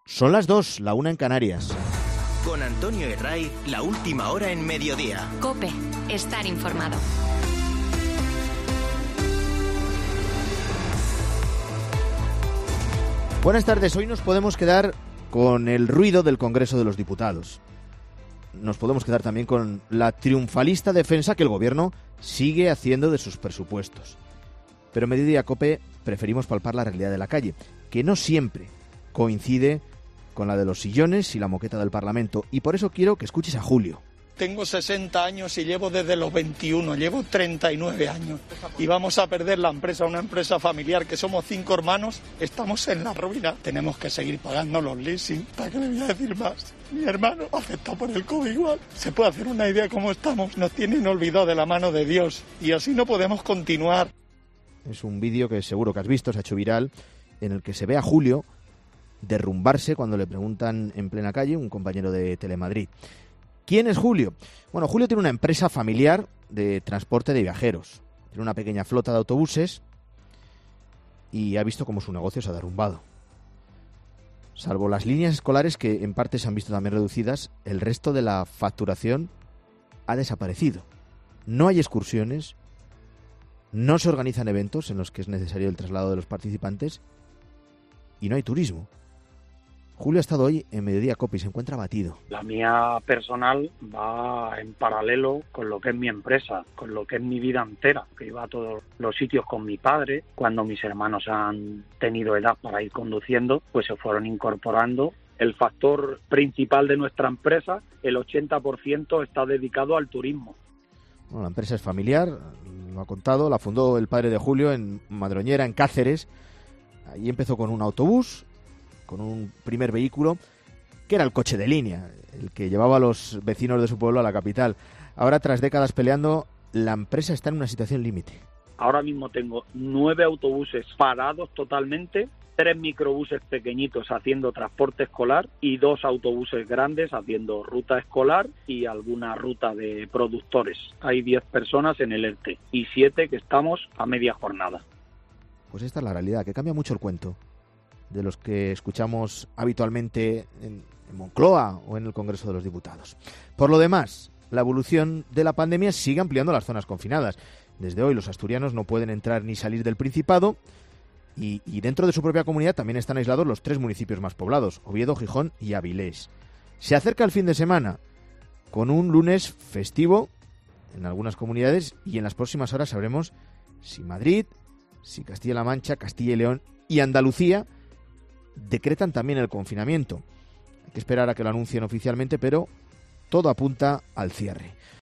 Son las 2, la 1 en Canarias. Con Antonio Herray, la última hora en mediodía. COPE, estar informado. Buenas tardes, hoy nos podemos quedar con el ruido del Congreso de los Diputados. Nos podemos quedar también con la triunfalista defensa que el Gobierno sigue haciendo de sus presupuestos. Pero en Mediodía COPE preferimos palpar la realidad de la calle, que no siempre coincide con la de los sillones y la moqueta del Parlamento. Y por eso quiero que escuches a Julio. Tengo 60 años y llevo desde los 21, llevo 39 años. Y vamos a perder la empresa, una empresa familiar que somos 5 hermanos, estamos en la ruina. Tenemos que seguir pagando los leasing. ¿Para qué le voy a decir más? Mi hermano afectado por el COVID igual. Se puede hacer una idea cómo estamos. Nos tienen olvidado de la mano de Dios y así no podemos continuar. Es un vídeo que seguro que has visto, se ha hecho viral, en el que se ve a Julio derrumbarse cuando le preguntan en plena calle un compañero de Telemadrid. ¿Quién es Julio? Bueno, Julio tiene una empresa familiar de transporte de viajeros. Tiene una pequeña flota de autobuses y ha visto cómo su negocio se ha derrumbado. Salvo las líneas escolares, que en parte se han visto también reducidas, el resto de la facturación ha desaparecido. No hay excursiones, no se organizan eventos en los que es necesario el traslado de los participantes y no hay turismo. Julio ha estado hoy en Mediodía COPE y se encuentra abatido. La mía personal va en paralelo con lo que es mi empresa, con lo que es mi vida entera, que iba a todos los sitios con mi padre. Cuando mis hermanos han tenido edad para ir conduciendo, pues se fueron incorporando. El factor principal de nuestra empresa, el 80% está dedicado al turismo. Bueno, la empresa es familiar, lo ha contado, la fundó el padre de Julio en Madroñera, en Cáceres. Ahí empezó con un autobús, con un primer vehículo, que era el coche de línea, el que llevaba a los vecinos de su pueblo a la capital. Ahora, tras décadas peleando, la empresa está en una situación límite. Ahora mismo tengo 9 autobuses parados totalmente, 3 microbuses pequeñitos haciendo transporte escolar y 2 autobuses grandes haciendo ruta escolar y alguna ruta de productores. Hay 10 personas en el ERTE y 7 que estamos a media jornada. Pues esta es la realidad, que cambia mucho el cuento de los que escuchamos habitualmente en Moncloa o en el Congreso de los Diputados. Por lo demás, la evolución de la pandemia sigue ampliando las zonas confinadas. Desde hoy los asturianos no pueden entrar ni salir del Principado y dentro de su propia comunidad también están aislados los 3 municipios más poblados, Oviedo, Gijón y Avilés. Se acerca el fin de semana con un lunes festivo en algunas comunidades y en las próximas horas sabremos si Madrid, si Castilla-La Mancha, Castilla y León y Andalucía decretan también el confinamiento. Hay que esperar a que lo anuncien oficialmente, pero todo apunta al cierre.